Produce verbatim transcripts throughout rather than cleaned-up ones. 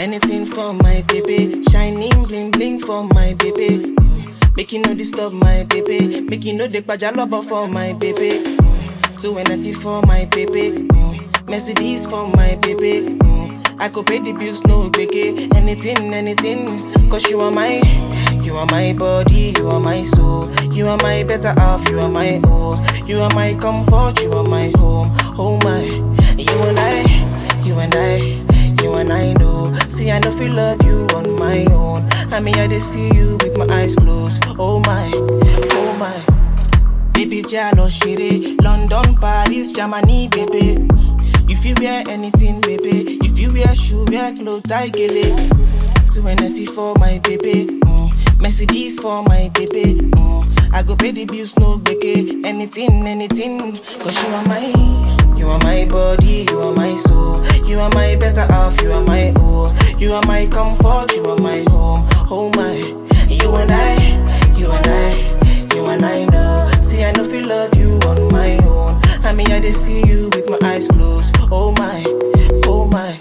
anything for my baby. Shining bling bling for my baby. Make you no disturb my baby. Make you no dey pajalobo for my baby. Two N S C for my baby. Mercedes for my baby. I could pay the bills, no biggie. Anything, anything. Cause you are my, you are my body, you are my soul. You are my better half, you are my all. You are my comfort, you are my home. Oh my, you and I, you and I, you and I know. See, I know feel love you on my own. I mean, I just see you with my eyes closed. Oh my, oh my. Baby, Jalo, Shiri, London, Paris, Germany, baby. If you wear anything, baby. If you wear shoe, wear clothes, I get it. Two N S C for my baby. Mm. Mercedes for my baby. Mm. I go pay the bills, no biggie. Anything, anything. Cause you are my, you are my body, you are my soul. You are my better half, you are my all. You are my comfort, you are my home. Oh my, you and I, you and I, you and I know. See, I know feel love you on my own. I mean, I just see you with my eyes closed. Oh my, oh my.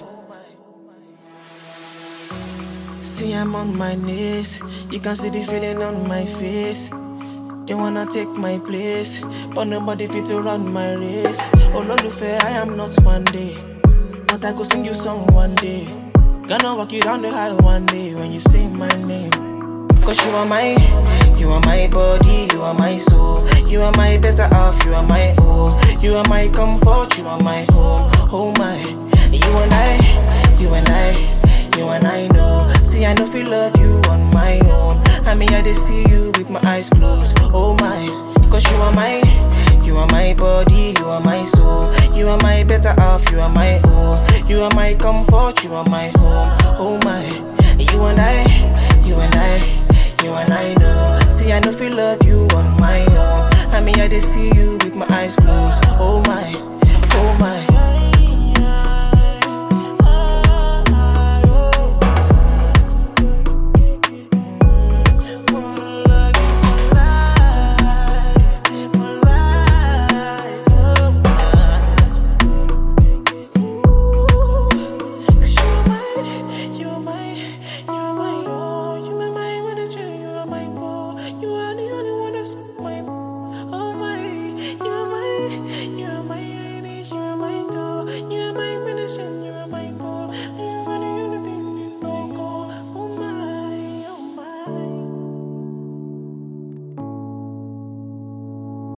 See, I'm on my knees. You can see the feeling on my face. They wanna take my place, but nobody fit to run my race. Oh, Lolufe, I am not one day, but I go sing you song one day. Gonna walk you down the aisle one day when you say my name. Cause you are my, you are my body, you are my soul. You are my better half, you are my all. You are my comfort, you are my home. Oh my, you and I, you and I, you and I know. See, I know feel love you on my own. I mean, I just see you with my eyes closed. Oh my, cause you are my, you are my body, you are my soul. You are my better half, you are my all. You are my comfort, you are my home. Oh my, you and I, you and I, you and I know. See, I know feel love you on my own. I mean, I just see you with my eyes closed. Oh my.